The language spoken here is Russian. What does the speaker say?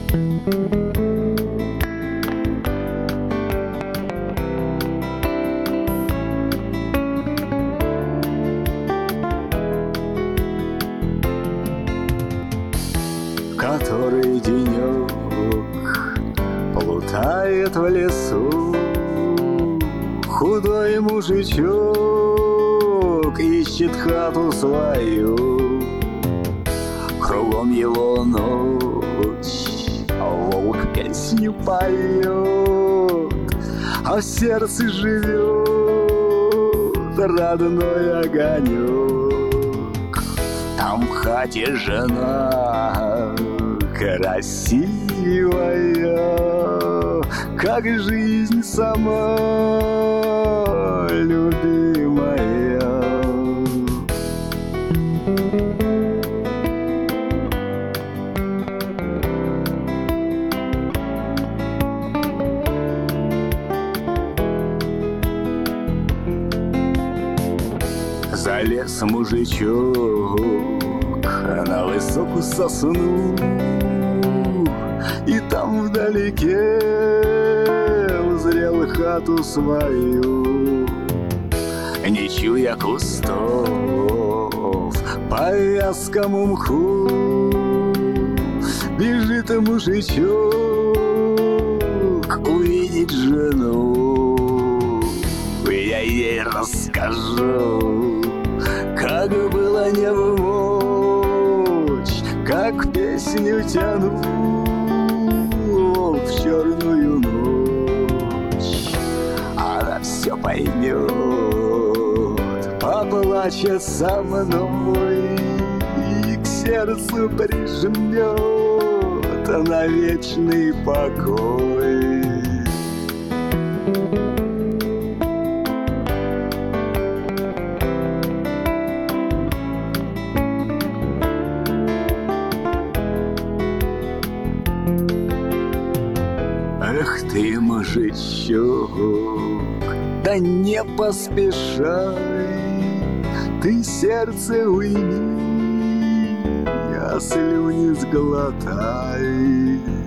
Который денек плутает в лесу, худой мужичок ищет хату свою. Кругом его ночь, волк песню поет, а в сердце живет родной огонек. Там в хате жена красивая, как жизнь сама любимая. Залез мужичок на высокую сосну, и там вдалеке узрел хату свою. Не чуя кустов по вязкому мху, бежит мужичок увидеть жену. Я ей расскажу, как было не в мочь, как песню тянул в черную ночь. Она все поймет, поплачет со мной и к сердцу прижмет на вечный покой. Эх ты, мужичок, да не поспешай, ты сердце уйми, а слюни сглотай.